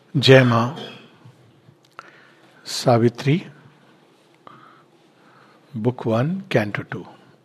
जय माँ Savitri, book 1 canto 2।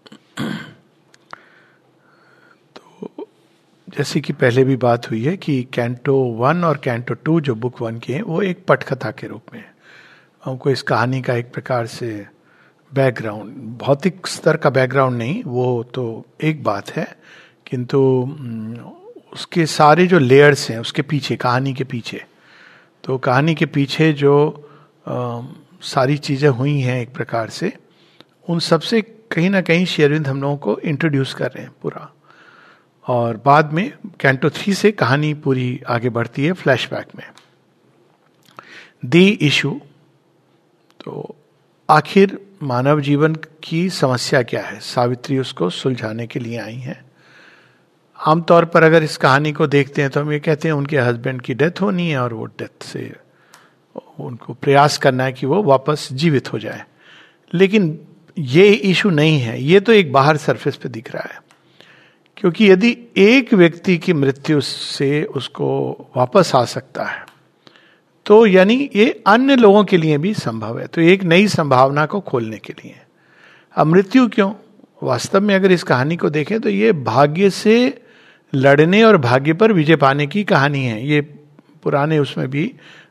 तो जैसे कि पहले भी बात हुई है कि कैंटो 1 और कैंटो 2 जो बुक 1 के हैं वो एक पटकथा के रूप में है। हमको इस कहानी का एक प्रकार से बैकग्राउंड, भौतिक स्तर का बैकग्राउंड नहीं, वो तो एक बात है, किंतु उसके सारे जो लेयर्स हैं उसके पीछे, कहानी के पीछे, तो कहानी के पीछे जो सारी चीज़ें हुई हैं एक प्रकार से, उन सब से कहीं ना कहीं श्री अरविंद हम लोगों को इंट्रोड्यूस कर रहे हैं पूरा। और बाद में कैंटो 3 से कहानी पूरी आगे बढ़ती है फ्लैशबैक में। दी इशू, तो आखिर मानव जीवन की समस्या क्या है, सावित्री उसको सुलझाने के लिए आई हैं। आमतौर पर अगर इस कहानी को देखते हैं तो हम ये कहते हैं उनके हस्बैंड की डेथ होनी है और वो डेथ से उनको प्रयास करना है कि वो वापस जीवित हो जाए। लेकिन ये इशू नहीं है, ये तो एक बाहर सरफेस पे दिख रहा है। क्योंकि यदि एक व्यक्ति की मृत्यु से उसको वापस आ सकता है तो यानी ये अन्य लोगों के लिए भी संभव है, तो एक नई संभावना को खोलने के लिए। अब मृत्यु क्यों? वास्तव में अगर इस कहानी को देखें तो ये भाग्य से लड़ने और भाग्य पर विजय पाने की कहानी है। ये पुराने उसमें भी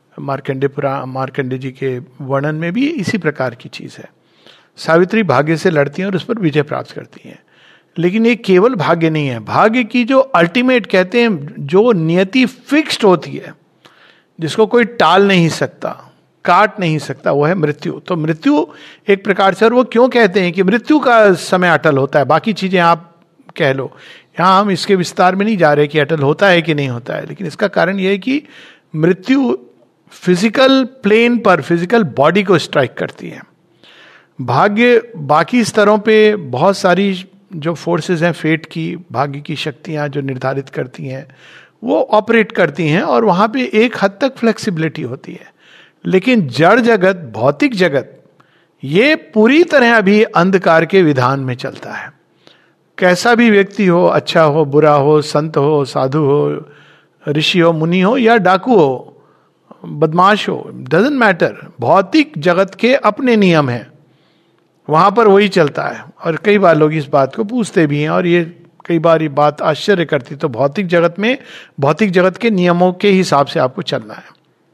मार्कंडे जी के वर्णन में भी इसी प्रकार की चीज है। सावित्री भाग्य से लड़ती हैं और उस पर विजय प्राप्त करती हैं। लेकिन ये केवल भाग्य नहीं है, भाग्य की जो अल्टीमेट कहते हैं, जो नियति फिक्स्ड होती है, जिसको कोई टाल नहीं सकता, काट नहीं सकता, वो है मृत्यु। तो मृत्यु एक प्रकार से, और वो क्यों कहते हैं कि मृत्यु का समय अटल होता है, बाकी चीजें आप कह लो, यहां हम इसके विस्तार में नहीं जा रहे कि अटल होता है कि नहीं होता है। लेकिन इसका कारण यह है कि मृत्यु फिजिकल प्लेन पर, फिजिकल बॉडी को स्ट्राइक करती है। भाग्य बाकी स्तरों पे बहुत सारी जो फोर्सेस हैं फेट की, भाग्य की शक्तियां जो निर्धारित करती हैं, वो ऑपरेट करती हैं और वहां पे एक हद तक फ्लेक्सिबिलिटी होती है। लेकिन जड़ जगत, भौतिक जगत, ये पूरी तरह अभी अंधकार के विधान में चलता है। कैसा भी व्यक्ति हो, अच्छा हो, बुरा हो, संत हो, साधु हो, ऋषि हो, मुनि हो या डाकू हो, बदमाश हो, डजंट मैटर, भौतिक जगत के अपने नियम हैं, वहां पर वही चलता है। और कई बार लोग इस बात को पूछते भी हैं और ये कई बार ये बात आश्चर्य करती, तो भौतिक जगत में भौतिक जगत के नियमों के हिसाब से आपको चलना है।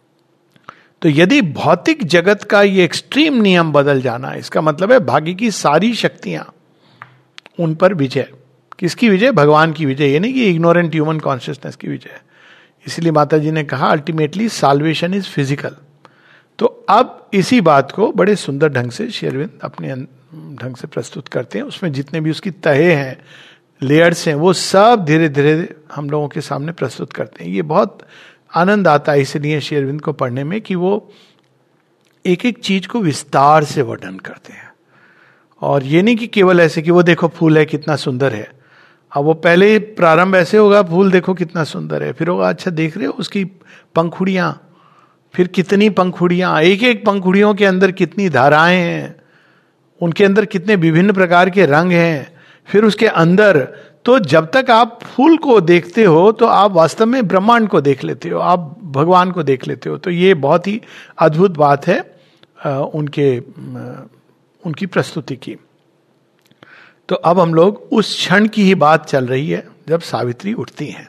तो यदि भौतिक जगत का ये एक्सट्रीम नियम बदल जाना, इसका मतलब है भाग्य की सारी शक्तियां, उन पर विजय। किसकी विजय? भगवान की विजय, ये नहीं कि इग्नोरेंट ह्यूमन कॉन्शियसनेस की विजय। इसलिए माता जी ने कहा अल्टीमेटली साल्वेशन इज फिजिकल। तो अब इसी बात को बड़े सुंदर ढंग से श्री अरविंद अपने ढंग से प्रस्तुत करते हैं। उसमें जितने भी उसकी तहे हैं, लेयर्स हैं, वो सब धीरे धीरे हम लोगों के सामने प्रस्तुत करते हैं। ये बहुत आनंद आता है इसलिए श्री अरविंद को पढ़ने में कि वो एक एक चीज को विस्तार से वर्णन करते हैं। और ये नहीं कि केवल ऐसे कि वो देखो फूल है कितना सुंदर है। अब वो पहले प्रारंभ ऐसे होगा, फूल देखो कितना सुंदर है, फिर होगा अच्छा देख रहे हो उसकी पंखुड़ियां, फिर कितनी पंखुड़ियां, एक एक पंखुड़ियों के अंदर कितनी धाराएं हैं, उनके अंदर कितने विभिन्न प्रकार के रंग हैं, फिर उसके अंदर। तो जब तक आप फूल को देखते हो तो आप वास्तव में ब्रह्मांड को देख लेते हो, आप भगवान को देख लेते हो। तो ये बहुत ही अद्भुत बात है उनकी प्रस्तुति की। तो अब हम लोग उस क्षण की ही बात चल रही है जब सावित्री उठती हैं।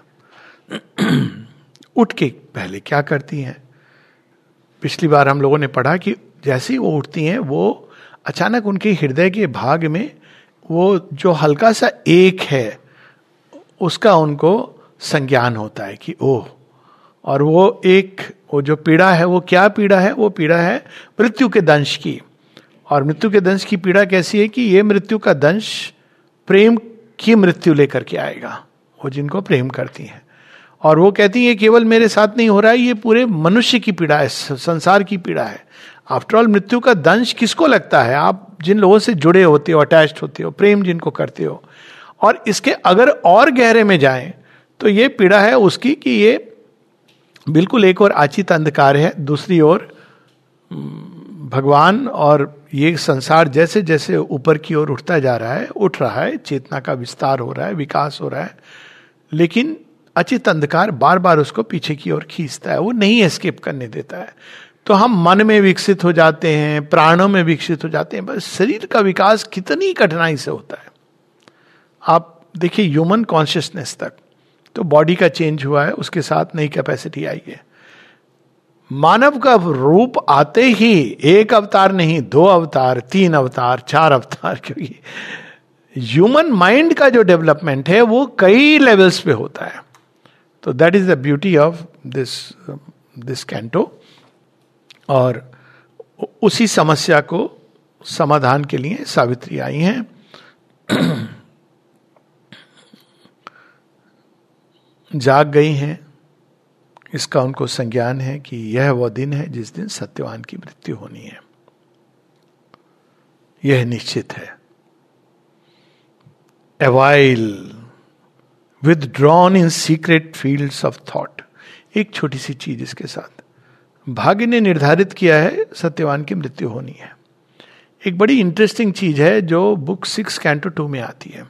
उठ के पहले क्या करती हैं? पिछली बार हम लोगों ने पढ़ा कि जैसे ही वो उठती हैं, वो अचानक उनके हृदय के भाग में वो जो हल्का सा एक है उसका उनको संज्ञान होता है कि ओह। और वो जो पीड़ा है, वो क्या पीड़ा है? वो पीड़ा है मृत्यु के दंश की। और मृत्यु के दंश की पीड़ा कैसी है कि ये मृत्यु का दंश प्रेम की मृत्यु लेकर के आएगा, वो जिनको प्रेम करती हैं। और वो कहती है केवल मेरे साथ नहीं हो रहा है, ये पूरे मनुष्य की पीड़ा है, संसार की पीड़ा है। आफ्टर ऑल मृत्यु का दंश किसको लगता है? आप जिन लोगों से जुड़े होते हो, अटैच्ड होते हो, प्रेम जिनको करते हो। और इसके अगर और गहरे में जाएं तो ये पीड़ा है उसकी कि ये बिल्कुल एक और आचित अंधकार है, दूसरी ओर भगवान। और ये संसार जैसे जैसे ऊपर की ओर उठता जा रहा है, उठ रहा है, चेतना का विस्तार हो रहा है, विकास हो रहा है, लेकिन अचित अंधकार बार बार उसको पीछे की ओर खींचता है, वो नहीं एस्केप करने देता है। तो हम मन में विकसित हो जाते हैं, प्राणों में विकसित हो जाते हैं, बस शरीर का विकास कितनी कठिनाई से होता है। आप देखिए ह्यूमन कॉन्शियसनेस तक तो बॉडी का चेंज हुआ है, उसके साथ नई कैपेसिटी आई है। मानव का रूप आते ही एक अवतार नहीं, 2 अवतार, 3 अवतार, 4 अवतार, क्योंकि ह्यूमन माइंड का जो डेवलपमेंट है वो कई लेवल्स पे होता है। तो that is the beauty of this canto. और उसी समस्या को समाधान के लिए सावित्री आई हैं। जाग गई हैं, इसका उनको संज्ञान है कि यह वह दिन है जिस दिन सत्यवान की मृत्यु होनी है, यह निश्चित है। A while withdrawn in secret fields of thought, एक छोटी सी चीज इसके साथ, भाग्य ने निर्धारित किया है सत्यवान की मृत्यु होनी है। एक बड़ी इंटरेस्टिंग चीज है जो बुक 6 कैंटो 2 में आती है।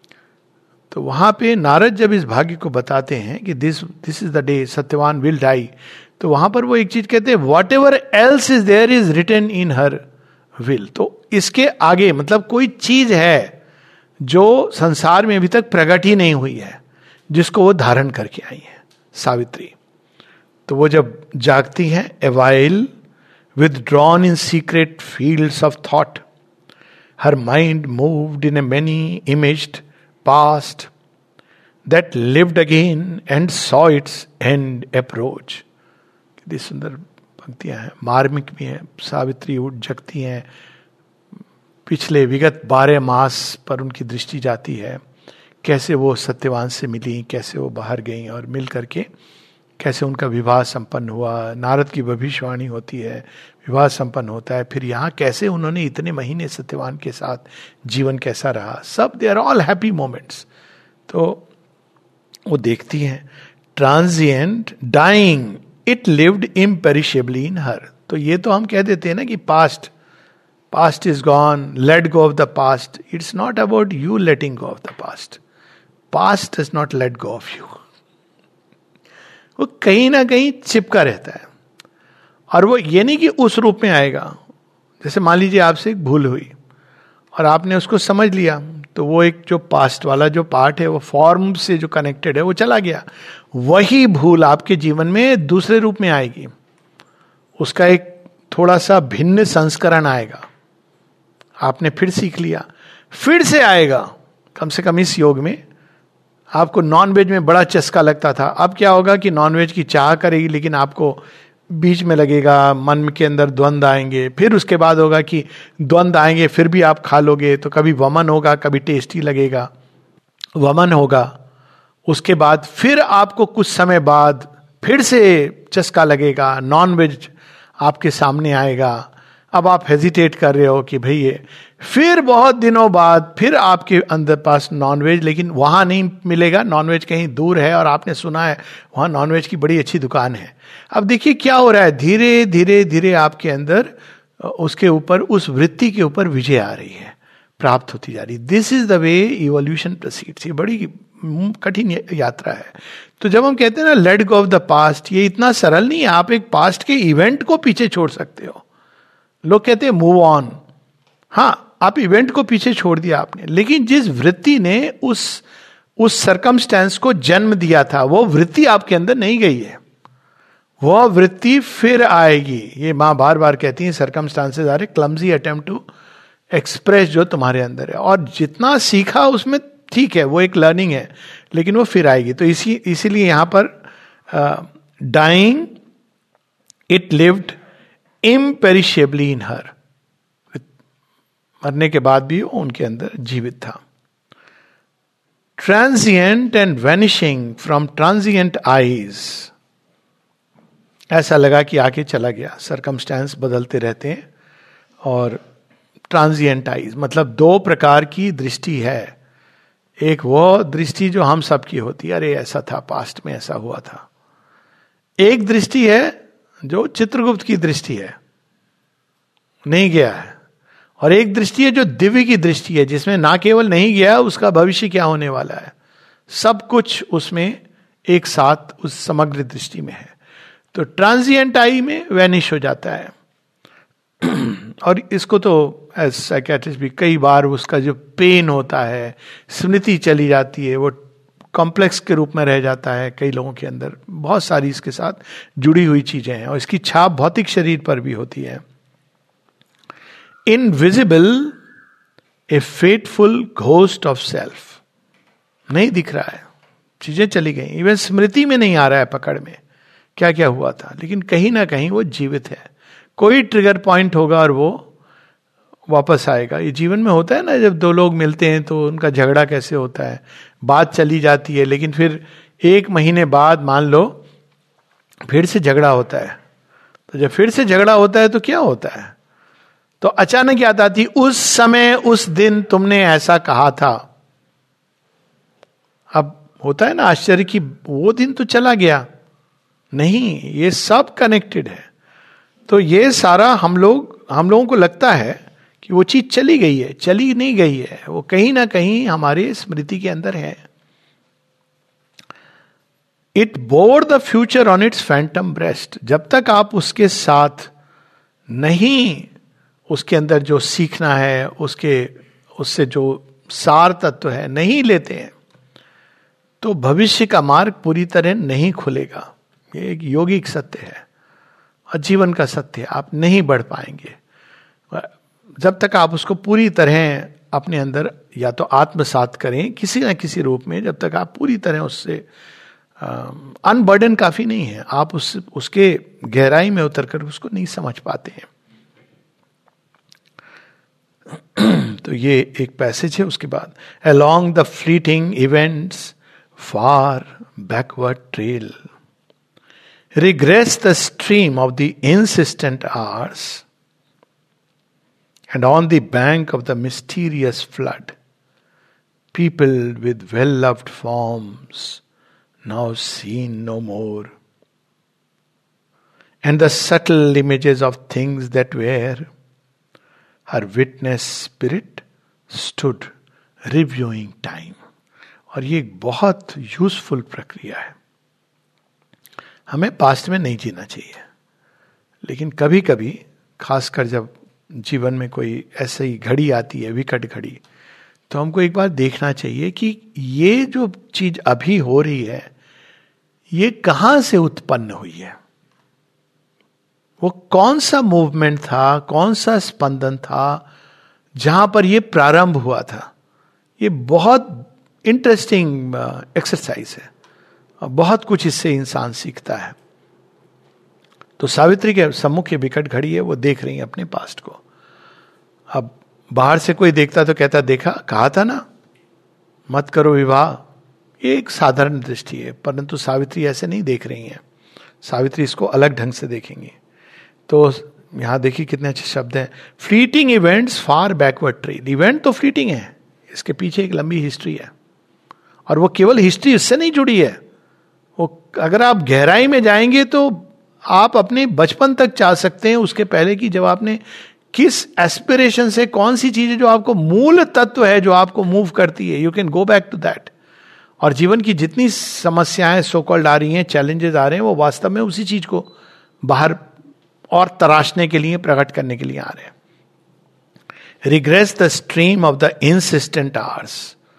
तो वहां पे नारद जब इस भाग्य को बताते हैं कि this is the day Satyavan will die, तो वहां पर वो एक चीज कहते हैं, whatever else is there is written in her will. तो इसके आगे मतलब कोई चीज है जो संसार में अभी तक प्रकट ही नहीं हुई है, जिसको वो धारण करके आई है सावित्री। तो वो जब जागती हैं, a while withdrawn in secret fields of thought, her mind moved in a many imaged past that lived again and saw its end approach। कितनी सुंदर पंक्तियां हैं, मार्मिक भी हैं। सावित्री उठ जगती हैं, पिछले विगत 12 मास पर उनकी दृष्टि जाती है, कैसे वो सत्यवान से मिली, कैसे वो बाहर गई और मिल करके कैसे उनका विवाह संपन्न हुआ। नारद की भविष्यवाणी होती है, विवाह संपन्न होता है, फिर यहाँ कैसे उन्होंने इतने महीने सत्यवान के साथ जीवन कैसा रहा, सब they are all happy moments. तो वो देखती हैं, transient dying it lived imperishably in her. तो ये तो हम कह देते हैं ना कि past is gone, let go of the past. It's not about you letting go of the past, past does not let go of you. वो कहीं ना कहीं चिपका रहता है, और वो ये नहीं कि उस रूप में आएगा। जैसे मान लीजिए आपसे एक भूल हुई और आपने उसको समझ लिया, तो वो एक जो पास्ट वाला जो पार्ट है, वो फॉर्म से जो कनेक्टेड है, वो चला गया। वही भूल आपके जीवन में दूसरे रूप में आएगी, उसका एक थोड़ा सा भिन्न संस्करण आएगा। आपने फिर सीख लिया, फिर से आएगा। कम से कम इस योग में आपको नॉनवेज में बड़ा चस्का लगता था, अब क्या होगा कि नॉनवेज की चाह करेगी, लेकिन आपको बीच में लगेगा, मन के अंदर द्वंद्व आएंगे। फिर उसके बाद होगा कि द्वंद्व आएंगे, फिर भी आप खा लोगे, तो कभी वमन होगा, कभी टेस्टी लगेगा, वमन होगा। उसके बाद फिर आपको कुछ समय बाद फिर से चस्का लगेगा, नॉनवेज आपके सामने आएगा। अब आप हेजिटेट कर रहे हो कि भाई ये, फिर बहुत दिनों बाद फिर आपके अंदर पास नॉनवेज, लेकिन वहां नहीं मिलेगा, नॉनवेज कहीं दूर है और आपने सुना है वहां नॉनवेज की बड़ी अच्छी दुकान है। अब देखिए क्या हो रहा है, धीरे धीरे धीरे आपके अंदर उसके ऊपर, उस वृत्ति के ऊपर विजय आ रही है, प्राप्त होती जा रही। This is the way evolution proceeds. ये बड़ी कठिन यात्रा है। तो जब हम कहते हैं ना let go of the past, ये इतना सरल नहीं है। आप एक पास्ट के इवेंट को पीछे छोड़ सकते हो। लोग कहते हैं मूव ऑन, हाँ आप इवेंट को पीछे छोड़ दिया आपने, लेकिन जिस वृत्ति ने उस सरकमस्टेंस को जन्म दिया था, वो वृत्ति आपके अंदर नहीं गई है, वह वृत्ति फिर आएगी। ये माँ बार बार कहती है, circumstances are a clumsy attempt to express जो तुम्हारे अंदर है, और जितना सीखा उसमें ठीक है, वो एक लर्निंग है, लेकिन वो फिर आएगी। तो इसीलिए यहां पर dying it lived imperishably in her, मरने के बाद भी वो उनके अंदर जीवित था। Transient and vanishing from transient eyes, ऐसा लगा कि आके चला गया। सरकमस्टेंस बदलते रहते हैं, और ट्रांजिएंट आईज मतलब 2 प्रकार की दृष्टि है। एक वो दृष्टि जो हम सबकी होती है, अरे ऐसा था, पास्ट में ऐसा हुआ था। एक दृष्टि है जो चित्रगुप्त की दृष्टि है, नहीं गया है, और एक दृष्टि है जो दिव्य की दृष्टि है, जिसमें ना केवल नहीं गया, उसका भविष्य क्या होने वाला है, सब कुछ उसमें एक साथ उस समग्र दृष्टि में है। तो ट्रांजिएंट आई में वैनिश हो जाता है। और इसको तो एज साइकियाट्रिस्ट भी कई बार उसका जो पेन होता है, स्मृति चली जाती है, वो कॉम्प्लेक्स के रूप में रह जाता है कई लोगों के अंदर। बहुत सारी इसके साथ जुड़ी हुई चीजें हैं और इसकी छाप भौतिक शरीर पर भी होती है। Invisible, a fateful ghost of self, नहीं दिख रहा है, चीजें चली गई, इवन स्मृति में नहीं आ रहा है पकड़ में क्या क्या हुआ था, लेकिन कहीं ना कहीं वो जीवित है। कोई ट्रिगर पॉइंट होगा और वो वापस आएगा। ये जीवन में होता है ना, जब दो लोग मिलते हैं तो उनका झगड़ा कैसे होता है, बात चली जाती है, लेकिन फिर 1 महीने बाद मान लो फिर से झगड़ा होता है। तो जब फिर से झगड़ा होता है तो क्या होता है, तो अचानक याद आती, उस समय उस दिन तुमने ऐसा कहा था। अब होता है ना आश्चर्य कि वो दिन तो चला गया, नहीं, ये सब कनेक्टेड है। तो ये सारा हम लोगों को लगता है कि वो चीज चली गई है, चली नहीं गई है, वो कहीं ना कहीं हमारे स्मृति के अंदर है। It bore the future on its phantom breast, जब तक आप उसके साथ नहीं, उसके अंदर जो सीखना है, उससे जो सार तत्व है नहीं लेते हैं, तो भविष्य का मार्ग पूरी तरह नहीं खुलेगा। ये एक योगिक सत्य है और जीवन का सत्य है। आप नहीं बढ़ पाएंगे जब तक आप उसको पूरी तरह अपने अंदर या तो आत्मसात करें किसी न किसी रूप में। जब तक आप पूरी तरह उससे अनबर्डन काफी नहीं है, आप उसके गहराई में उतरकर उसको नहीं समझ पाते हैं। तो ये एक पैसेज है। उसके बाद, along the fleeting events far backward trail regress the stream of the insistent hours, and on the bank of the mysterious flood, peopled with well-loved forms now seen no more, and the subtle images of things that were, her witness spirit stood reviewing time. और ये एक बहुत useful प्रक्रिया है। हमें past में नहीं जीना चाहिए, लेकिन कभी कभी खासकर जब जीवन में कोई ऐसी घड़ी आती है, विकट घड़ी, तो हमको एक बार देखना चाहिए कि ये जो चीज अभी हो रही है ये कहां से उत्पन्न हुई है, वो कौन सा मूवमेंट था, कौन सा स्पंदन था जहां पर ये प्रारंभ हुआ था। ये बहुत इंटरेस्टिंग एक्सरसाइज है और बहुत कुछ इससे इंसान सीखता है। तो सावित्री के सम्मुख ये विकट घड़ी है, वो देख रही है अपने पास्ट को। अब बाहर से कोई देखता तो कहता, देखा, कहा था ना मत करो विवाह। ये एक साधारण दृष्टि है, परंतु सावित्री ऐसे नहीं देख रही हैं। सावित्री इसको अलग ढंग से देखेंगी। तो यहां देखिए कितने अच्छे शब्द हैं, fleeting events far backward trail. Event तो फ्लीटिंग है, इसके पीछे एक लंबी हिस्ट्री है, और वो केवल हिस्ट्री उससे नहीं जुड़ी है। वो अगर आप गहराई में जाएंगे तो आप अपने बचपन तक जा सकते हैं, उसके पहले की जब आपने किस एस्पिरेशन से, कौन सी चीजें जो आपको मूल तत्व है जो आपको मूव करती है, you can go back to that. और जीवन की जितनी समस्याएं सो कॉल्ड आ रही हैं, चैलेंजेस आ रहे हैं, वो वास्तव में उसी चीज को बाहर और तराशने के लिए, प्रकट करने के लिए आ रहे हैं। Regress the stream of the insistent hours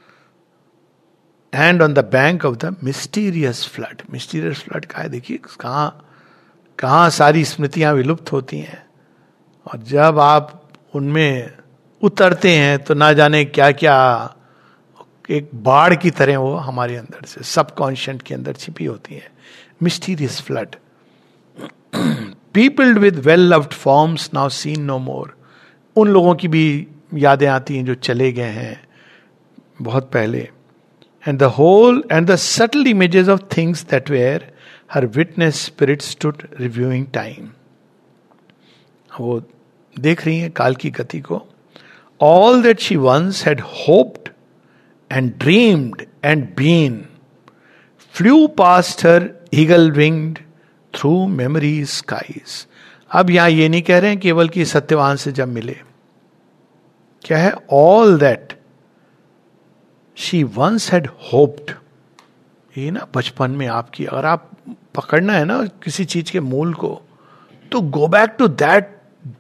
and on the bank of the mysterious flood. Mysterious flood का है, देखिए कहां सारी स्मृतियां विलुप्त होती हैं, और जब आप उनमें उतरते हैं तो ना जाने क्या क्या एक बाढ़ की तरह वो हमारे अंदर से सबकॉन्शियंट के अंदर छिपी होती है। Mysterious flood, peopled with well loved forms now seen no more. उन लोगों की भी यादें आती हैं जो चले गए हैं बहुत पहले। And the whole and the subtle images of things that were, her witness spirit stood reviewing time. वो देख रही हैं काल की गति को। All that she once had hoped and dreamed and been flew past her eagle-winged through memory's skies. अब यहां ये नहीं कह रहे हैं केवल कि सत्यवान से जब मिले, क्या है, all that she once had hoped, ये ना बचपन में आपकी, अगर आप पकड़ना है ना किसी चीज के मूल को, तो go back to that,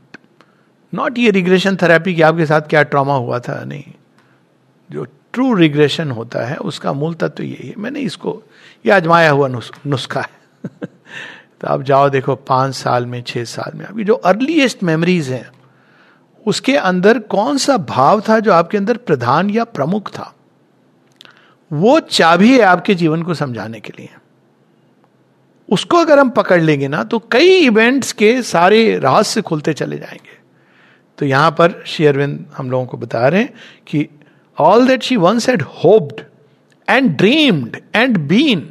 not ये रिग्रेशन थेरेपी कि आपके साथ क्या ट्रॉमा हुआ था, नहीं, जो ट्रू रिग्रेशन होता है उसका मूल तत्व यही है। मैंने इसको, ये आजमाया हुआ नुस्खा है तो आप जाओ देखो 5 साल में, 6 साल में, अभी जो अर्लीस्ट मेमोरीज हैं उसके अंदर कौन सा भाव था जो आपके अंदर प्रधान या प्रमुख था, वो चाबी है आपके जीवन को समझाने के लिए। उसको अगर हम पकड़ लेंगे ना तो कई इवेंट्स के सारे रहस्य खुलते चले जाएंगे। तो यहां पर श्री अरविंद हम लोगों को बता रहे हैं कि all that she once had hoped and dreamed and been,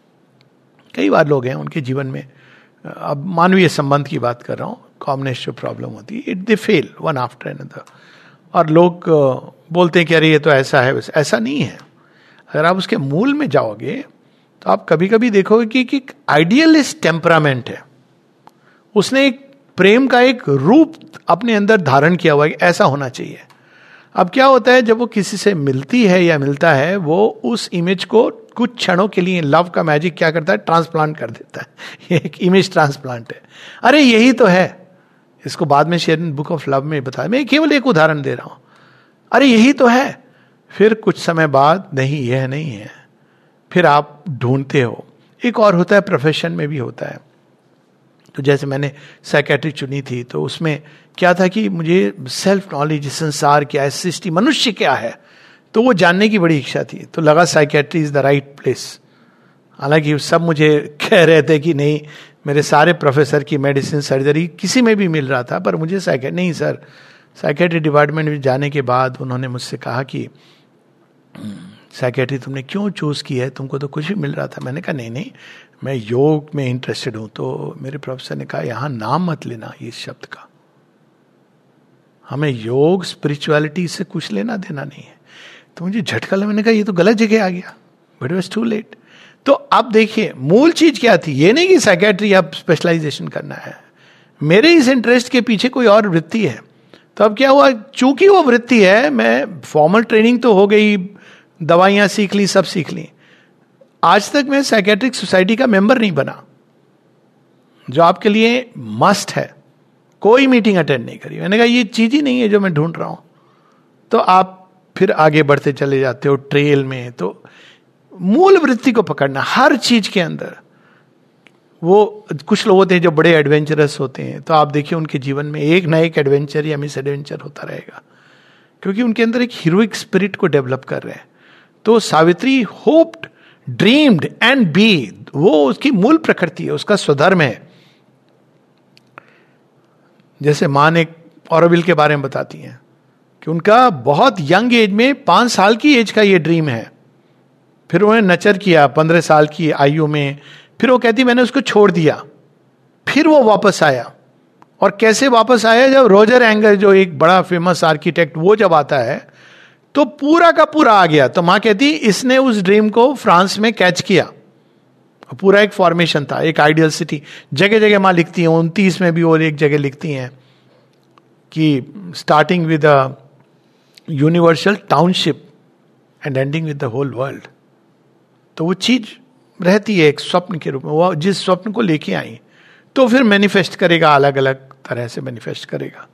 कई बार लोग हैं उनके जीवन में, अब मानवीय संबंध की बात कर रहा हूं, कॉमनेस जो प्रॉब्लम होती है, it they fell one after another, और लोग बोलते हैं कि अरे ये तो ऐसा है, वैसा। ऐसा नहीं है। अगर आप उसके मूल में जाओगे तो आप कभी कभी देखोगे कि आइडियलिस्ट टेम्परामेंट है, उसने एक प्रेम का एक रूप अपने अंदर धारण किया हुआ है, ऐसा होना चाहिए। अब क्या होता है, जब वो किसी से मिलती है या मिलता है, वो उस इमेज को कुछ क्षणों के लिए, लव का मैजिक क्या करता है, ट्रांसप्लांट कर देता है। ये एक इमेज ट्रांसप्लांट है, अरे यही तो है। इसको बाद में शेयर बुक ऑफ लव में बताया, मैं केवल एक उदाहरण दे रहा हूं, अरे यही तो है। फिर कुछ समय बाद नहीं, यह नहीं है, फिर आप ढूंढते हो। एक और होता है, प्रोफेशन में भी होता है। तो जैसे मैंने साइकेट्री चुनी थी, तो उसमें क्या था कि मुझे सेल्फ नॉलेज, संसार क्या है, सृष्टि, मनुष्य क्या है, तो वो जानने की बड़ी इच्छा थी। तो लगा psychiatry is the right place. हालांकि सब मुझे कह रहे थे कि नहीं, मेरे सारे प्रोफेसर की मेडिसिन, सर्जरी किसी में भी मिल रहा था, पर मुझे नहीं सर। साइकेट्री डिपार्टमेंट में जाने के बाद उन्होंने मुझसे कहा कि साइकेट्री तुमने क्यों चूज की है, तुमको तो कुछ भी मिल रहा था। मैंने कहा नहीं, मैं योग में इंटरेस्टेड हूं। तो मेरे प्रोफेसर ने कहा यहां नाम मत लेना इस शब्द का, हमें योग स्पिरिचुअलिटी से कुछ लेना देना नहीं है। तो मुझे झटका लगा, मैंने कहा ये तो गलत जगह आ गया, but it was too late. तो अब देखिए मूल चीज क्या थी, ये नहीं कि साइकेट्री अब स्पेशलाइजेशन करना है, मेरे इस इंटरेस्ट के पीछे कोई और वृत्ति है। तो अब क्या हुआ, चूंकि वो वृत्ति है, मैं फॉर्मल ट्रेनिंग तो हो गई, दवाइयां सीख ली, सब सीख ली, आज तक मैं साइकेट्रिक सोसाइटी का मेंबर नहीं बना, जो आपके लिए मस्ट है। कोई मीटिंग अटेंड नहीं करी। मैंने कहा ये चीज ही नहीं है जो मैं ढूंढ रहा हूं। तो आप फिर आगे बढ़ते चले जाते हो ट्रेल में। तो मूल वृत्ति को पकड़ना हर चीज के अंदर। वो कुछ लोग होते हैं जो बड़े एडवेंचरस होते हैं, तो आप देखिए उनके जीवन में एक ना एक एडवेंचर या मिस एडवेंचर होता रहेगा, क्योंकि उनके अंदर एक हीरोइक स्पिरिट को डेवलप कर रहे हैं। तो Savitri hoped, dreamed and be, वो उसकी मूल प्रकृति है, उसका स्वधर्म है। जैसे मां ने ऑरोविल के बारे में बताती हैं कि उनका बहुत यंग एज में, 5 साल की एज का ये ड्रीम है, फिर उन्होंने नचर किया 15 साल की आयु में, फिर वो कहती मैंने उसको छोड़ दिया, फिर वो वापस आया। और कैसे वापस आया, जब रोजर एंगर जो एक बड़ा फेमस आर्किटेक्ट, वो जब आता है तो पूरा का पूरा आ गया। तो मां कहती इसने उस ड्रीम को फ्रांस में कैच किया, पूरा एक फॉर्मेशन था, एक आइडियल सिटी। जगह जगह मां लिखती हैं, 29 में भी और एक जगह लिखती हैं कि starting with a universal township and ending with the whole world. तो वो चीज रहती है एक स्वप्न के रूप में, वो जिस स्वप्न को लेके आई तो फिर मैनिफेस्ट करेगा, अलग अलग तरह से मैनिफेस्ट करेगा।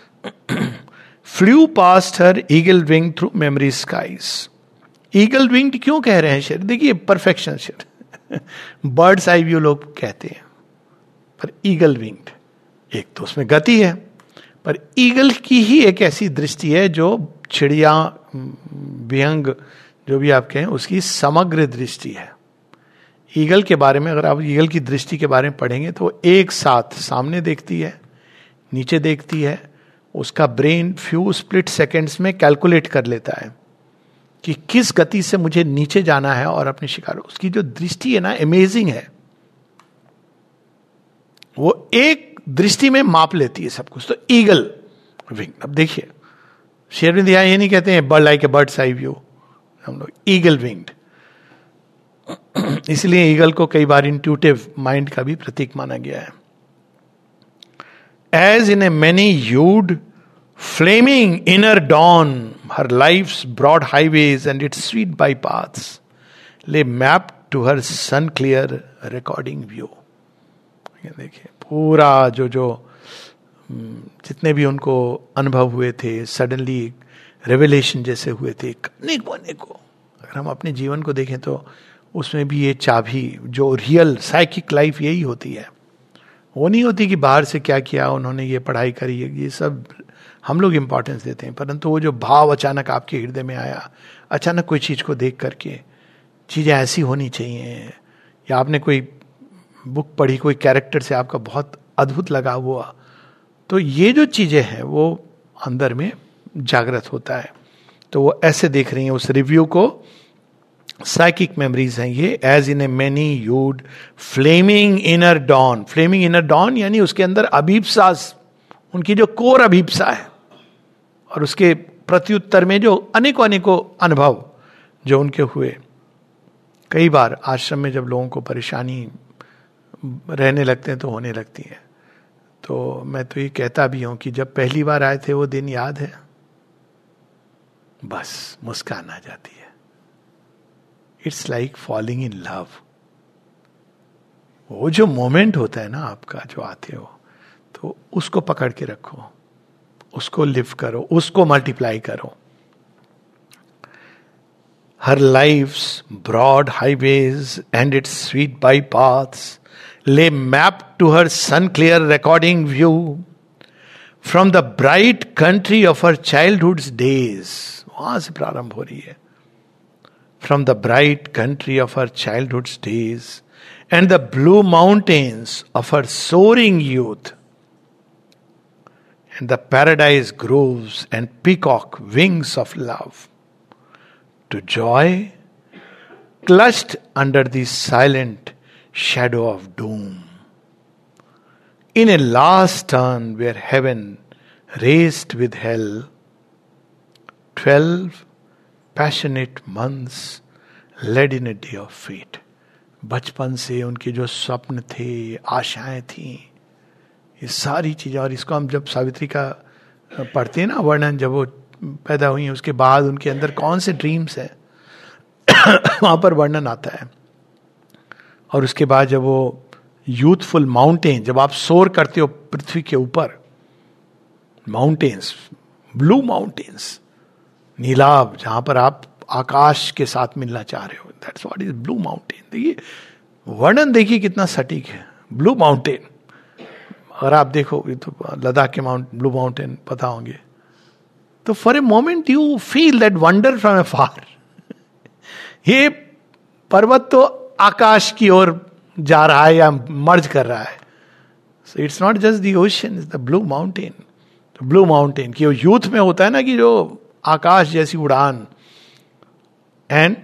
Flew past her eagle wing through memory skies. Eagle winged क्यों कह रहे हैं शरीर, देखिए परफेक्शन शरीर, बर्ड्स आई व्यू लोग कहते हैं, पर ईगल विंग्ड, एक तो उसमें गति है, पर ईगल की ही एक ऐसी दृष्टि है जो चिड़िया, विहंग, जो भी आप कहें, उसकी समग्र दृष्टि है। ईगल के बारे में अगर आप ईगल की दृष्टि के बारे में पढ़ेंगे तो एक साथ सामने देखती है, नीचे देखती है, उसका ब्रेन फ्यू स्प्लिट सेकेंड्स में कैलकुलेट कर लेता है कि किस गति से मुझे नीचे जाना है और अपने शिकार। उसकी जो दृष्टि है ना, अमेजिंग है, वो एक दृष्टि में माप लेती है सब कुछ। तो ईगल विंग, अब देखिए शेरविंद यहां ये नहीं कहते हैं bird like a bird's eye view, हम लोग ईगल विंग्ड। इसलिए ईगल को कई बार इंट्यूटिव माइंड का भी प्रतीक माना गया है। As in a many hued flaming inner dawn, her life's broad highways and its sweet bypaths lay map to her sun clear recording view. देखिए पूरा जो जितने भी उनको अनुभव हुए थे, सडनली रेवलेशन जैसे हुए थे, अनेक को अगर हम अपने जीवन को देखें तो उसमें भी ये चाबी, जो रियल साइकिक लाइफ यही होती है. वो नहीं होती कि बाहर से क्या किया उन्होंने, ये पढ़ाई करी, ये सब हम लोग इंपॉर्टेंस देते हैं, परंतु वो जो भाव अचानक आपके हृदय में आया, अचानक कोई चीज को देख करके चीजें ऐसी होनी चाहिए, या आपने कोई बुक पढ़ी, कोई कैरेक्टर से आपका बहुत अद्भुत लगा हुआ, तो ये जो चीजें हैं वो अंदर में जागृत होता है. तो वो ऐसे देख रही हैं उस रिव्यू को. साइकिक मेमोरीज हैं ये. As in a many hued flaming inner dawn. Flaming inner dawn यानी उसके अंदर अभीप्सा, उनकी जो कोर अभीप्सा है, और उसके प्रत्युत्तर में जो अनेकों अनुभव जो उनके हुए. कई बार आश्रम में जब लोगों को परेशानी रहने लगते हैं तो होने लगती है, तो मैं तो ये कहता भी हूं कि जब पहली बार आए थे वो दिन याद है, बस मुस्कान आ जाती है. It's like falling in love. वो जो मोमेंट होता है ना आपका, जो आते हो, तो उसको पकड़ के रखो, उसको लिव करो, उसको मल्टीप्लाई करो. Her life's broad highways and its sweet bypaths lay mapped to her sun-clear recording view from the bright country of her childhood's days. वहां से प्रारंभ हो रही है. From the bright country of her childhood's days and the blue mountains of her soaring youth and the paradise groves and peacock wings of love. To joy clutched under the silent shadow of doom. In a last turn where heaven raced with hell, 12 passionate months led in a day of fate. बचपन से उनके जो स्वप्न थे, आशाएं थी, ये सारी चीजें, और इसको हम जब सावित्री का पढ़ते हैं ना वर्णन, जब वो पैदा हुई है उसके बाद उनके अंदर कौन से ड्रीम्स है वहां पर वर्णन आता है. और उसके बाद जब वो यूथफुल माउंटेन, जब आप सोर करते हो पृथ्वी के ऊपर, माउंटेन्स, ब्लू माउंटेन्स, नीलाभ, जहां पर आप आकाश के साथ मिलना चाह रहे हो, that's what is blue mountain. देखिए वर्णन देखिए कितना सटीक है. ब्लू माउंटेन, अगर आप देखो ये तो लद्दाख के ब्लू माउंटेन पता होंगे, तो for a moment you feel that wonder from a far. ये पर्वत तो आकाश की ओर जा रहा है या मर्ज कर रहा है. So it's not just the ocean, it's the blue mountain. तो ब्लू माउंटेन की यूथ में होता है ना कि जो आकाश जैसी उड़ान. एंड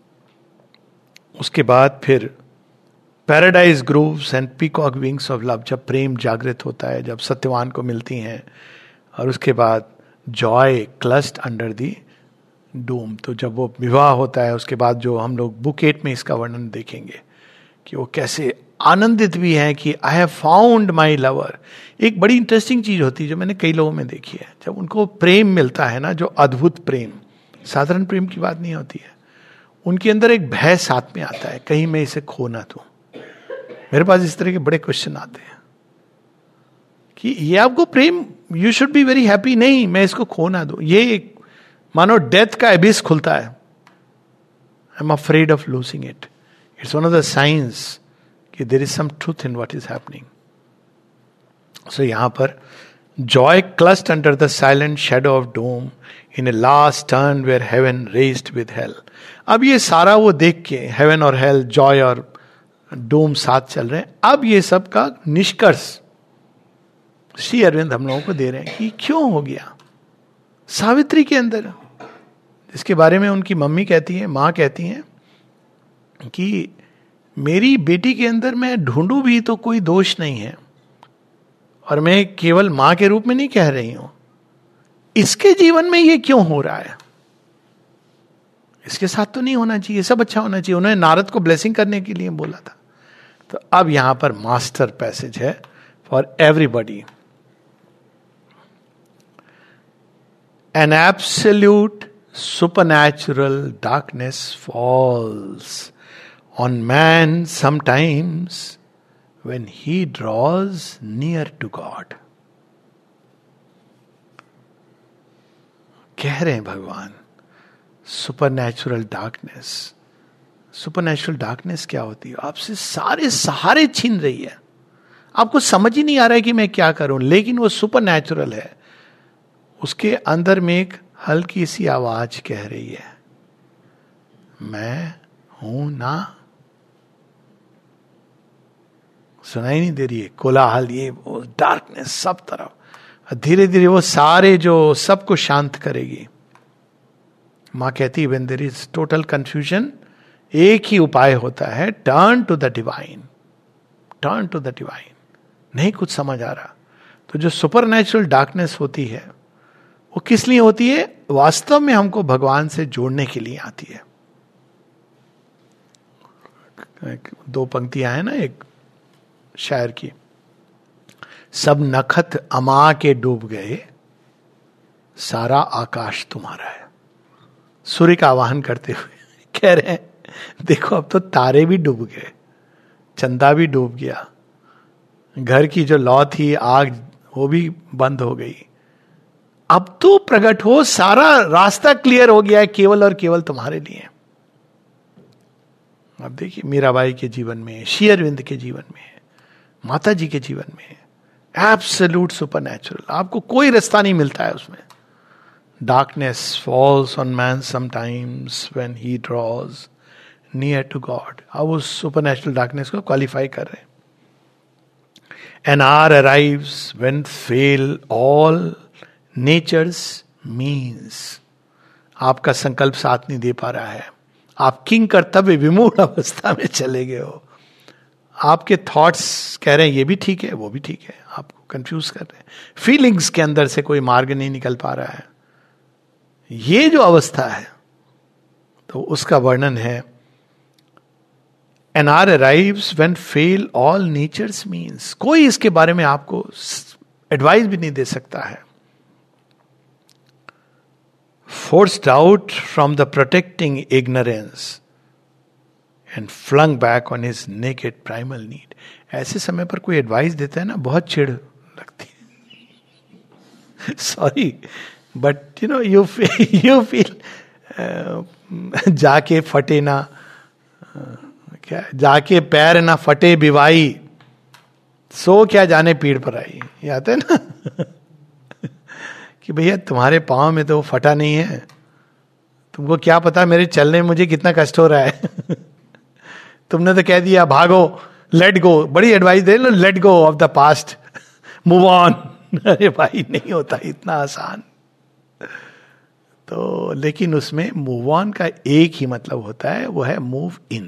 उसके बाद फिर paradise groves and peacock wings of love, जब प्रेम जागृत होता है, जब सत्यवान को मिलती हैं. और उसके बाद joy clasped under the doom. तो जब वो विवाह होता है उसके बाद जो हम लोग बुक 8 में इसका वर्णन देखेंगे कि वो कैसे आनंदित भी हैं कि I have found my lover. एक बड़ी इंटरेस्टिंग चीज होती है जो मैंने कई लोगों में देखी है, जब उनको प्रेम मिलता है ना, जो अद्भुत प्रेम, साधारण प्रेम की बात नहीं होती है, उनके अंदर एक भय साथ में आता है, कहीं मैं इसे खो ना दूं. मेरे पास इस तरह के बड़े क्वेश्चन आते हैं कि ये आपको प्रेम, you should be very happy, नहीं मैं इसको खो ना दूं. ये मानो डेथ का एबिस खुलता है. I am afraid of losing it. It's one of the science कि there is some truth in what is happening. So यहां पर joy clasped under the silent shadow of doom in a last turn where heaven raced with hell. अब ये सारा वो देख के, haven और हेल, जॉय और डोम साथ चल रहे हैं. अब ये सब का निष्कर्ष श्री अरविंद हम लोगों को दे रहे हैं कि क्यों हो गया सावित्री के अंदर, जिसके बारे में उनकी मम्मी कहती है, माँ कहती हैं कि मेरी बेटी के अंदर मैं ढूंढूं भी तो कोई दोष नहीं है. और मैं केवल माँ के रूप में नहीं कह रही हूं, इसके जीवन में ये क्यों हो रहा है, इसके साथ तो नहीं होना चाहिए, सब अच्छा होना चाहिए. उन्होंने नारद को ब्लेसिंग करने के लिए बोला था. तो अब यहां पर मास्टर पैसेज है for everybody. An absolute supernatural darkness falls on man sometimes when he draws near to God. कह रहे हैं भगवान supernatural darkness. Supernatural darkness क्या होती है? आपसे सारे सहारे छीन रही है, आपको समझ ही नहीं आ रहा है कि मैं क्या करूं, लेकिन वो सुपर नेचुरल है. उसके अंदर में एक हल्की सी आवाज कह रही है, मैं हूं ना. सुनाई नहीं दे रही है कोलाहल, ये वो डार्कनेस सब तरफ. धीरे धीरे वो सारे जो सबको शांत करेगी. मां कहती है when there is total confusion, एक ही उपाय होता है, turn to the divine. Turn to the divine. नहीं कुछ समझ आ रहा, तो जो सुपर नेचुरल डार्कनेस होती है वो किस लिए होती है? वास्तव में हमको भगवान से जोड़ने के लिए आती है. दो पंक्तियां हैं ना एक शायर की, सब नखत अमा के डूब गए, सारा आकाश तुम्हारा है. सूर्य का आवाहन करते हुए कह रहे हैं देखो अब तो तारे भी डूब गए, चंदा भी डूब गया, घर की जो लौ थी आग वो भी बंद हो गई, अब तो प्रकट हो, सारा रास्ता क्लियर हो गया है केवल और केवल तुम्हारे लिए. अब देखिए मीराबाई के जीवन में, श्री अरविंद के जीवन में, माता जी के जीवन में एब्सोल्यूट सुपरनैचुरल. आपको कोई रास्ता नहीं मिलता है उसमें. Darkness falls on man sometimes when he draws near to God. अब उस सुपरनैचुरल डार्कनेस को क्वालिफाई कर रहे हैं. An hour arrives when fail all nature's means. आपका संकल्प साथ नहीं दे पा रहा है, आप किंग कर्तव्य विमूढ़ अवस्था में चले गए हो. आपके थॉट्स कह रहे हैं ये भी ठीक है वो भी ठीक है, आपको कंफ्यूज कर रहे हैं. फीलिंग्स के अंदर से कोई मार्ग नहीं निकल पा रहा है. ये जो अवस्था है तो उसका वर्णन है. An hour arrives when fail all nature's means. कोई इसके बारे में आपको एडवाइस भी नहीं दे सकता है. Forced out from the protecting ignorance and flung back on his naked primal need. ऐसे समय पर कोई एडवाइस देता है ना, बहुत चिढ़ लगती है. सॉरी बट यू फील जाके फटे ना क्या, जाके पैर ना फटे बिवाई, सो क्या जाने पीड़ पर आई. ये आता है ना कि भैया तुम्हारे पाँव में तो वो फटा नहीं है, तुमको क्या पता मेरे चलने में मुझे कितना कष्ट हो रहा है. तुमने तो कह दिया भागो, लेट गो. बड़ी एडवाइस दे लो, let go of the past, move on. अरे भाई नहीं होता इतना आसान. तो लेकिन उसमें मूव ऑन का एक ही मतलब होता है, वो है मूव इन.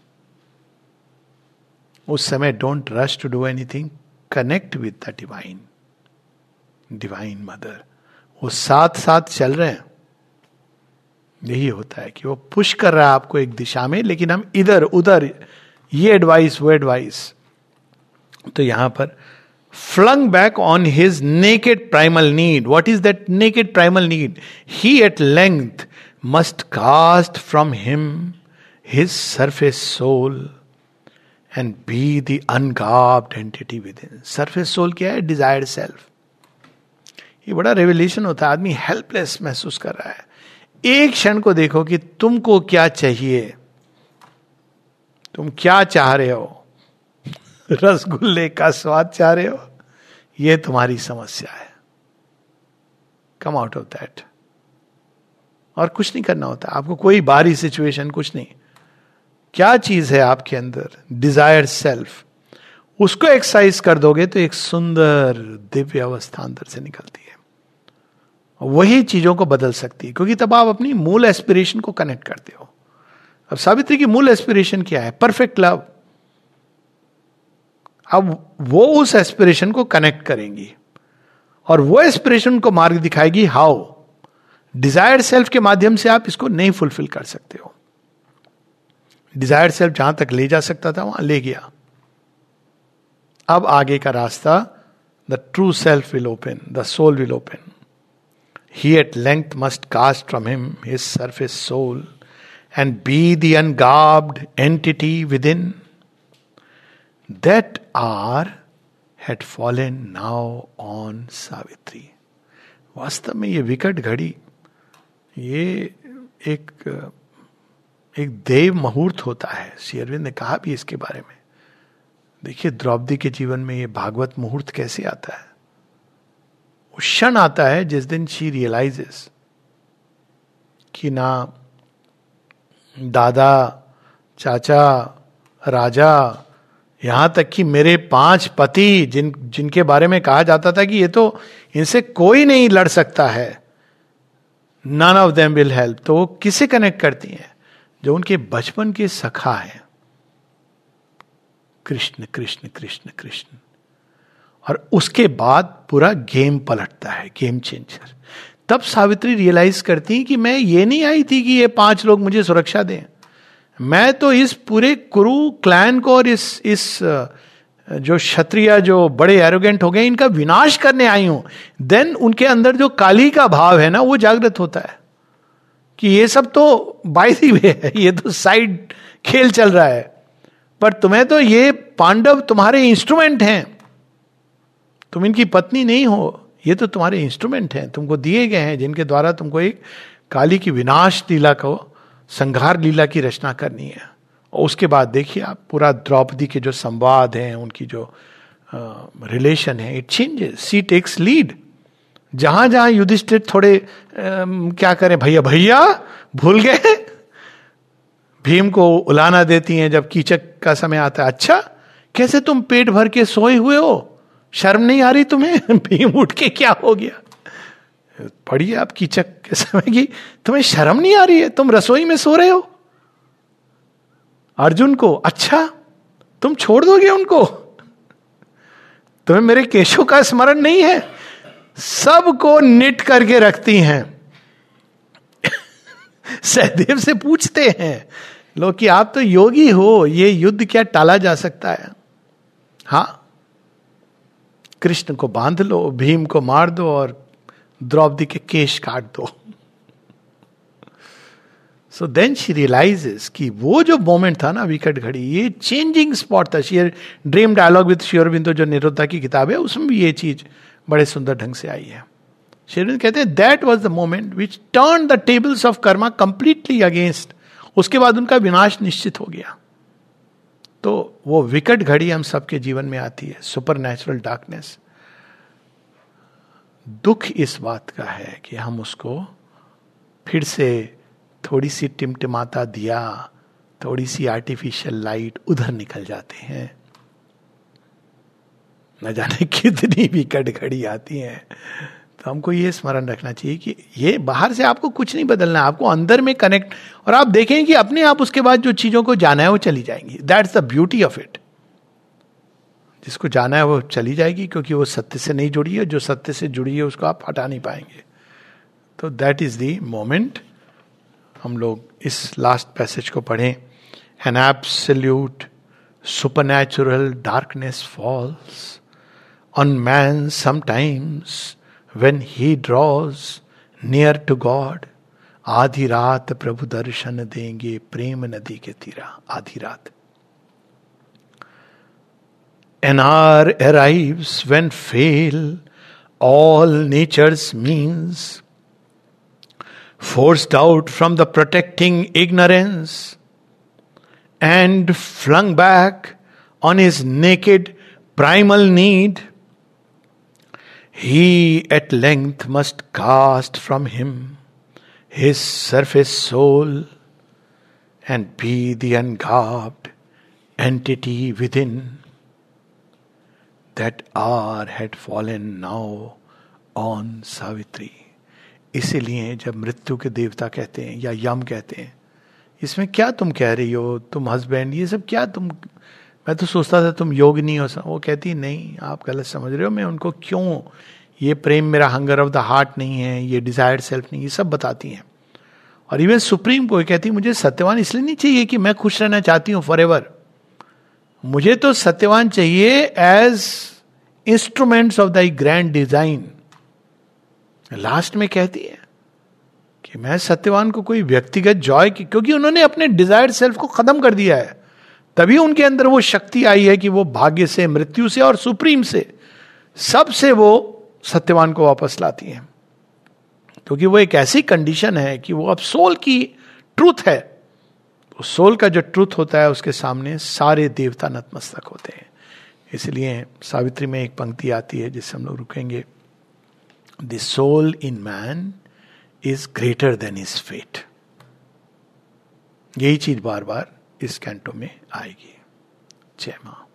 उस समय don't rush to do anything, connect with the divine. Divine mother वो साथ साथ चल रहे हैं. यही होता है कि वो पुश कर रहा है आपको एक दिशा में, लेकिन हम इधर उधर, ये एडवाइस वो एडवाइस. तो यहां पर flung back on his naked primal need. What is that naked primal need? He at length must cast from him his surface soul and be the ungarbed entity within. Surface soul क्या है? Desired self. ये बड़ा revelation होता है. आदमी helpless महसूस कर रहा है. एक क्षण को देखो कि तुमको क्या चाहिए, तुम क्या चाह रहे हो. रसगुल्ले का स्वाद चाह रहे हो, ये तुम्हारी समस्या है. Come out of that. और कुछ नहीं करना होता आपको, कोई बाहरी सिचुएशन कुछ नहीं. क्या चीज है आपके अंदर? Desire self. उसको एक्सरसाइज कर दोगे तो एक सुंदर दिव्य अवस्था अंदर से निकलती है. वही चीजों को बदल सकती है, क्योंकि तब आप अपनी मूल एस्पिरेशन को कनेक्ट करते हो. अब सावित्री की मूल एस्पिरेशन क्या है? Perfect love. अब वो उस एस्पिरेशन को कनेक्ट करेंगी और वो एस्पिरेशन को मार्ग दिखाएगी. हाउ? डिजायर्ड सेल्फ के माध्यम से आप इसको नहीं फुलफिल कर सकते हो. डिजायर्ड सेल्फ जहां तक ले जा सकता था वहां ले गया. अब आगे का रास्ता, the true self will open, the soul will open. He at length must cast from him his surface soul and be the ungarbed entity within. That hour had fallen now on Savitri. वास्तव में ये विकट घड़ी, ये एक देव मुहूर्त होता है. श्री अरविंद ने कहा भी इसके बारे में. देखिए द्रौपदी के जीवन में ये भागवत मुहूर्त कैसे आता है. वो क्षण आता है जिस दिन शी रियलाइजेस कि ना दादा, चाचा, राजा, यहां तक कि मेरे 5 पति जिनके बारे में कहा जाता था कि ये तो इनसे कोई नहीं लड़ सकता है, none of them will help, तो वो किसे कनेक्ट करती हैं? जो उनके बचपन के सखा हैं. कृष्ण कृष्ण कृष्ण कृष्ण. और उसके बाद पूरा गेम पलटता है, गेम चेंजर. तब सावित्री रियलाइज करती है कि मैं ये नहीं आई थी कि ये 5 लोग मुझे सुरक्षा दें. मैं तो इस पूरे कुरु क्लैन को और इस जो क्षत्रिय जो बड़े एरोगेंट हो गए इनका विनाश करने आई हूं. देन उनके अंदर जो काली का भाव है ना वो जागृत होता है कि ये सब तो बाय द वे है, ये तो साइड खेल चल रहा है, पर तुम्हें तो ये पांडव तुम्हारे इंस्ट्रूमेंट हैं, तुम इनकी पत्नी नहीं हो, ये तो तुम्हारे इंस्ट्रूमेंट हैं, तुमको दिए गए हैं जिनके द्वारा तुमको एक काली की विनाश लीला को, संघार लीला की रचना करनी है. और उसके बाद देखिए आप पूरा द्रौपदी के जो संवाद हैं, उनकी जो रिलेशन है, it changes. See takes lead. जहां जहां युधिष्ठिर थोड़े क्या करें, भैया भैया भूल गए, भीम को उलाना देती हैं जब कीचक का समय आता है. अच्छा कैसे तुम पेट भर के सोए हुए हो, शर्म नहीं आ रही तुम्हें? भीम उठ के क्या हो गया, पढ़िए आप कीचक के समय की, तुम्हें शर्म नहीं आ रही है, तुम रसोई में सो रहे हो. अर्जुन को, अच्छा तुम छोड़ दोगे उनको, तुम्हें मेरे केशों का स्मरण नहीं है. सबको निट करके रखती हैं. सहदेव से पूछते हैं लोग कि आप तो योगी हो, ये युद्ध क्या टाला जा सकता है? हाँ, कृष्ण को बांध लो, भीम को मार दो और द्रौपदी के केश काट दो. सो देन शी रियलाइजेस कि वो जो मोमेंट था ना विकट घड़ी, ये चेंजिंग स्पॉट था. Share dream dialogue with Shri Aurobindo जो निरुद्धा की किताब है उसमें भी ये चीज बड़े सुंदर ढंग से आई है. श्री अरविंद कहते हैं that was the moment which turn the tables of karma completely against. उसके बाद उनका विनाश निश्चित हो गया. तो वो विकट घड़ी हम सबके जीवन में आती है, सुपर नेचुरल डार्कनेस. दुख इस बात का है कि हम उसको फिर से थोड़ी सी टिमटिमाता दिया, थोड़ी सी आर्टिफिशियल लाइट, उधर निकल जाते हैं. न जाने कितनी विकट घड़ी आती है. तो हमको ये स्मरण रखना चाहिए कि ये बाहर से आपको कुछ नहीं बदलना है, आपको अंदर में कनेक्ट. और आप देखें कि अपने आप उसके बाद जो चीजों को जाना है वो चली जाएंगी. That's the beauty of it. जिसको जाना है वो चली जाएगी क्योंकि वो सत्य से नहीं जुड़ी है. जो सत्य से जुड़ी है उसको आप हटा नहीं पाएंगे. तो दैट इज द मोमेंट. हम लोग इस लास्ट पैसेज को पढ़ें. An absolute supernatural darkness falls on man sometimes when he draws near to God. आधी रात प्रभु दर्शन देंगे प्रेम नदी के तीरा. आधी रात. An hour arrives when fail all nature's means, forced out from the protecting ignorance and flung back on his naked primal need, he at length must cast from him his surface soul and be the ungarbed entity within. That hour had fallen now on Savitri. इसीलिए जब मृत्यु के देवता कहते हैं या यम कहते हैं, इसमें क्या तुम कह रही हो, तुम हस्बैंड, ये सब क्या तुम, मैं तो सोचता था तुम योगिनी हो. वो कहती नहीं, आप गलत समझ रहे हो. मैं उनको क्यों, ये प्रेम मेरा हंगर ऑफ द हार्ट नहीं है, ये डिजायर्ड सेल्फ नहीं, ये सब बताती हैं. और इवन सुप्रीम को कहती मुझे सत्यवान इसलिए नहीं चाहिए कि मैं खुश रहना चाहती हूं फॉरएवर. मुझे तो सत्यवान चाहिए as instruments of the grand design. लास्ट में कहती है कि मैं सत्यवान को कोई व्यक्तिगत जॉय की, क्योंकि उन्होंने अपने डिजायर्ड सेल्फ को खत्म कर दिया है, तभी उनके अंदर वो शक्ति आई है कि वो भाग्य से, मृत्यु से और सुप्रीम से, सबसे वो सत्यवान को वापस लाती है। क्योंकि वो एक ऐसी कंडीशन है कि वो अब सोल की ट्रूथ है, तो सोल का जो ट्रूथ होता है उसके सामने सारे देवता नतमस्तक होते हैं। इसलिए सावित्री में एक पंक्ति आती है जिससे हम लोग रुकेंगे, the soul in man is greater than his fate. यही चीज बार बार इस कैंटो में आएगी। जय मां।